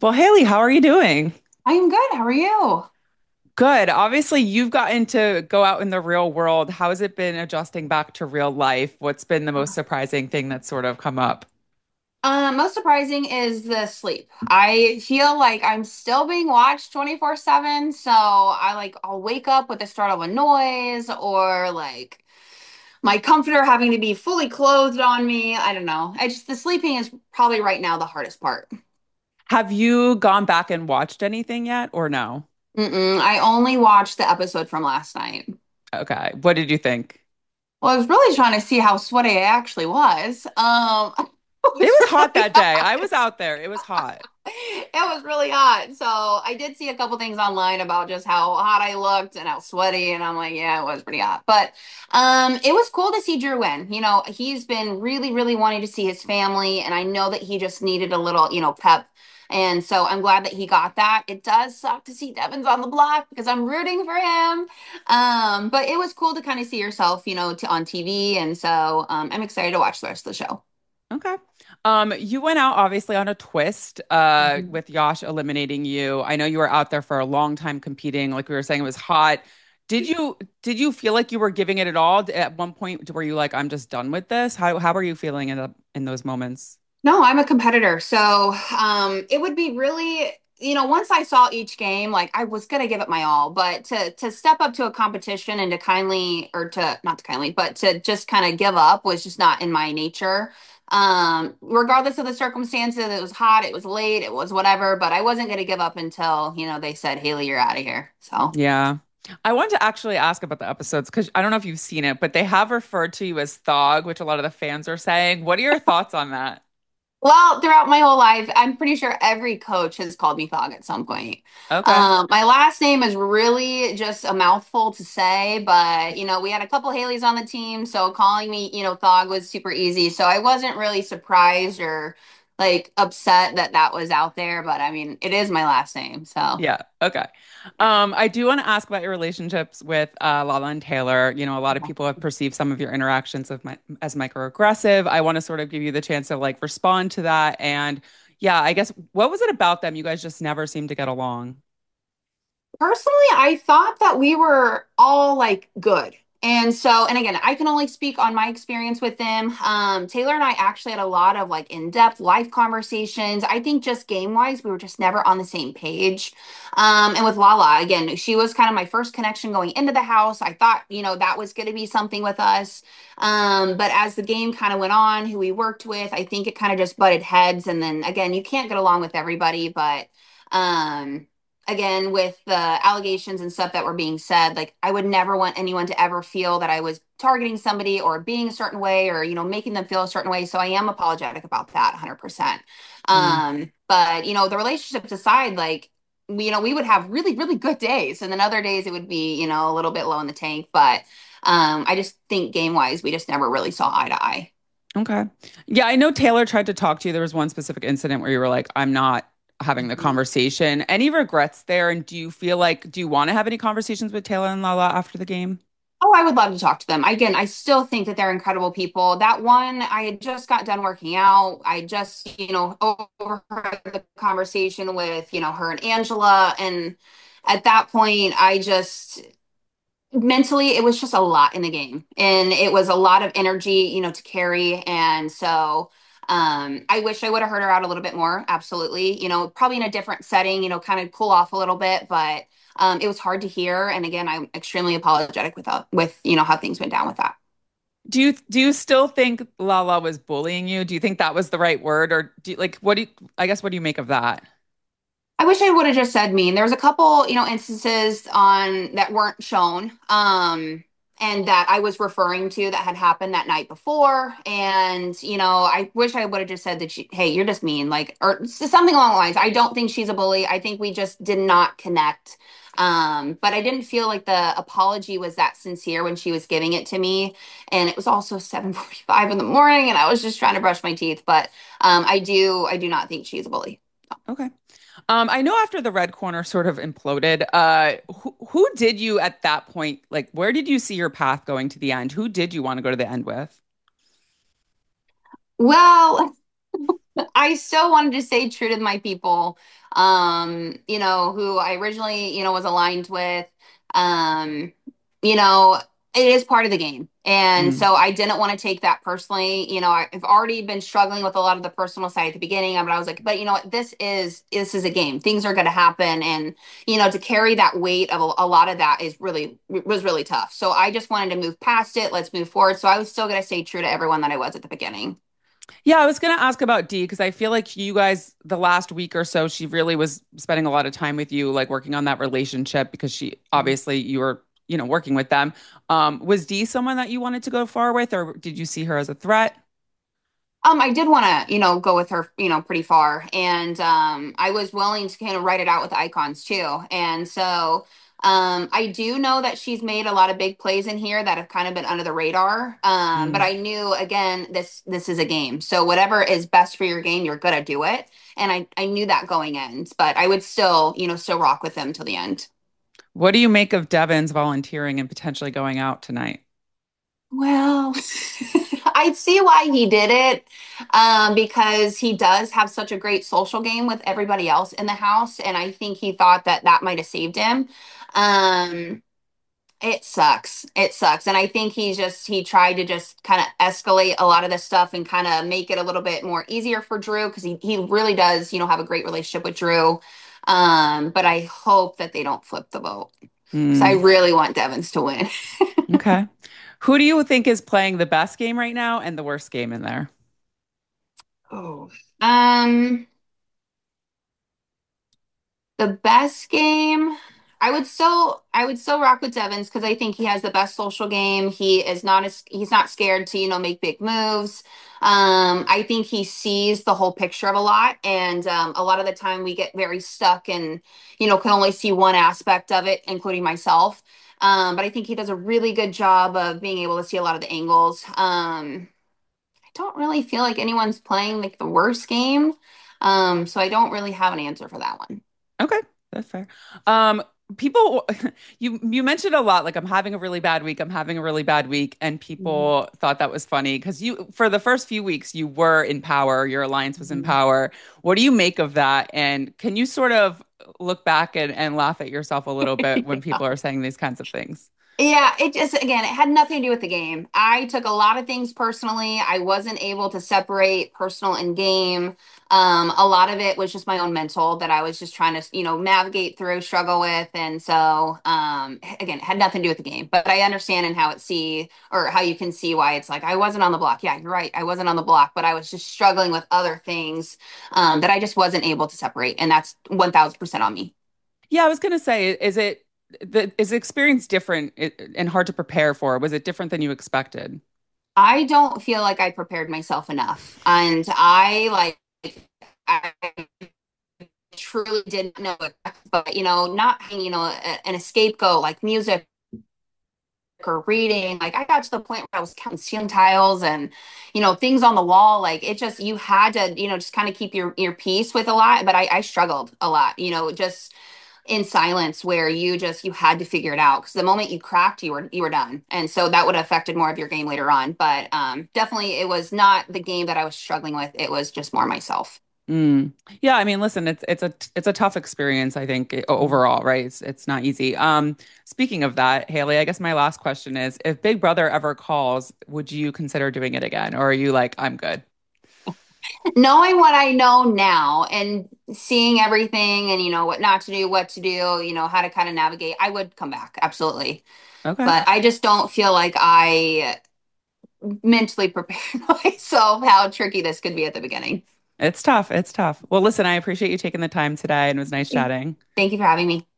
Well, Haley, how are you doing? I am good. How are you? Good. Obviously, you've gotten to go out in the real world. How has it been adjusting back to real life? What's been the most surprising thing that's sort of come up? Most surprising is the sleep. I feel like I'm still being watched 24/7, so I'll wake up with the start of a noise or like my comforter having to be fully clothed on me. I don't know. I just the sleeping is probably right now the hardest part. Have you gone back and watched anything yet or no? I only watched the episode from last night. Okay. What did you think? Well, I was really trying to see how sweaty I actually was. It It was was hot really that day. hot. I was out there. It was hot. It was really hot. So I did see a couple things online about just how hot I looked and how sweaty, and I'm like, yeah, it was pretty hot. But it was cool to see Drew win. He's been really, really wanting to see his family, and I know that he just needed a little, pep. And so I'm glad that he got that. It does suck to see Devon's on the block because I'm rooting for him. But it was cool to kind of see yourself, on TV. And so I'm excited to watch the rest of the show. Okay. You went out obviously on a twist, Mhm. with Yash eliminating you. I know you were out there for a long time competing. Like we were saying, it was hot. Did you feel like you were giving it all at one point? Were you like, I'm just done with this? How are you feeling in those moments? No, I'm a competitor. So it would be really, once I saw each game, like I was gonna give it my all, but to step up to a competition and to kindly or to not to kindly, but to just kind of give up was just not in my nature. Regardless of the circumstances, it was hot, it was late, it was whatever, but I wasn't gonna give up until, they said, Haley, you're out of here. So Yeah. I wanted to actually ask about the episodes because I don't know if you've seen it, but they have referred to you as Thog, which a lot of the fans are saying. What are your thoughts on that? well, throughout my whole life, I'm pretty sure every coach has called me Thog at some point. Okay. My last name is really just a mouthful to say, but we had a couple Haleys on the team, so calling me, Thog was super easy. So I wasn't really surprised or like upset that that was out there, but I mean, it is my last name, so Yeah. Okay. I do want to ask about your relationships with Lala and Taylor. You know, a lot of people have perceived some of your interactions as microaggressive. I want to sort of give you the chance to like respond to that. And yeah, I guess what was it about them? You guys just never seemed to get along. personally, I thought that we were all like good. And so, and again, I can only speak on my experience with them. Taylor and I actually had a lot of like in-depth life conversations. I think just game-wise, we were just never on the same page. And with Lala, again, she was kind of my first connection going into the house. I thought, that was going to be something with us. But as the game kind of went on, who we worked with, I think it kind of just butted heads. And then again, you can't get along with everybody, but again with the allegations and stuff that were being said, like I would never want anyone to ever feel that I was targeting somebody or being a certain way or making them feel a certain way, so I am apologetic about that 100%. Mm, But the relationships aside, like we would have really really good days and then other days it would be a little bit low in the tank, but I just think game wise we just never really saw eye to eye. okay. Yeah, I know Taylor tried to talk to you. There was one specific incident where you were like, I'm not having the Mhm. conversation. Any regrets there? And do you feel like, do you want to have any conversations with Taylor and Lala after the game? Oh, I would love to talk to them. Again, I still think that they're incredible people. That one, I had just got done working out. I just, overheard the conversation with, her and Angela. And at that point, I just mentally, it was just a lot in the game. And it was a lot of energy, to carry. And so I wish I would have heard her out a little bit more. Absolutely. Probably in a different setting, kind of cool off a little bit, but it was hard to hear. And again, I'm extremely apologetic with how things went down with that. Do you still think Lala was bullying you? Do you think that was the right word? Or do you, like what do you I guess what do you make of that? I wish I would have just said mean. There was a couple, instances on that weren't shown, and that I was referring to that had happened that night before. And I wish I would have just said that hey, you're just mean, like, or something along the lines. I don't think she's a bully. I think we just did not connect. But I didn't feel like the apology was that sincere when she was giving it to me, and it was also 7:45 in the morning, and I was just trying to brush my teeth. But I do not think she's a bully. Okay. I know after the Red Corner sort of imploded, who did you at that point, like where did you see your path going to the end? Who did you want to go to the end with? Well. I still wanted to stay true to my people, who I originally, was aligned with. Um, you know, it is part of the game. And Mm. so I didn't want to take that personally. I've already been struggling with a lot of the personal side at the beginning, but I was like, but you know what, this is a game. Things are going to happen. And, to carry that weight of a lot of that was really tough. So I just wanted to move past it. Let's move forward. So I was still going to stay true to everyone that I was at the beginning. Yeah, I was going to ask about Dee because I feel like you guys, the last week or so, she really was spending a lot of time with you, like working on that relationship because she obviously you were, working with them. Was Dee someone that you wanted to go far with, or did you see her as a threat? I did want to, go with her, pretty far. And I was willing to kind of write it out with the icons too. And so I do know that she's made a lot of big plays in here that have kind of been under the radar. But Mm. I knew again, this is a game. So whatever is best for your game, you're gonna do it. And I knew that going in, but I would still, still rock with them till the end. What do you make of Devon's volunteering and potentially going out tonight? Well, I see why he did it, because he does have such a great social game with everybody else in the house, and I think he thought that that might have saved him. Um, it sucks. It sucks, and I think he tried to just kind of escalate a lot of this stuff and kind of make it a little bit more easier for Drew because he really does, have a great relationship with Drew. But I hope that they don't flip the vote because I Mm. really want Devins to win. Okay. Who do you think is playing the best game right now and the worst game in there? Oh. Um, the best game, I would still rock with Devins because I think he has the best social game. He's not scared to, make big moves. I think he sees the whole picture of a lot, and a lot of the time we get very stuck and, can only see one aspect of it, including myself. But I think he does a really good job of being able to see a lot of the angles. I don't really feel like anyone's playing like the worst game. So I don't really have an answer for that one. Okay, that's fair. Um, people, you mentioned a lot, like I'm having a really bad week, I'm having a really bad week, and Mhm. people thought that was funny because you, for the first few weeks, you were in power, your alliance was in Mhm. power. What do you make of that? And can you sort of look back and laugh at yourself a little bit when people are saying these kinds of things? Yeah, it just, again, it had nothing to do with the game. I took a lot of things personally. I wasn't able to separate personal and game. A lot of it was just my own mental that I was just trying to, navigate through, struggle with. And so, again, it had nothing to do with the game, but I understand and how you can see why it's like, I wasn't on the block. Yeah, you're right. I wasn't on the block, but I was just struggling with other things, that I just wasn't able to separate. And that's 1000% on me. Yeah, I was gonna say, is the experience different and hard to prepare for? Was it different than you expected? I don't feel like I prepared myself enough. And I truly didn't know it, but, not, an scapegoat like music or reading. Like I got to the point where I was counting ceiling tiles and, things on the wall. Like it just, you had to, just kind of keep your peace with a lot. But I struggled a lot, just in silence where you had to figure it out because the moment you cracked you were done, and so that would have affected more of your game later on, but definitely it was not the game that I was struggling with, it was just more myself. Mm. Yeah, I mean, listen, it's a tough experience, I think, overall, right? It's not easy. Speaking of that, Haley, I guess my last question is, if Big Brother ever calls, would you consider doing it again, or are you like, I'm good? Knowing what I know now and seeing everything and what not to do, what to do, how to kind of navigate, I would come back, absolutely. Okay. But I just don't feel like I mentally prepared myself how tricky this could be at the beginning. It's tough. It's tough. Well, listen, I appreciate you taking the time today and it was nice chatting. Thank you for having me.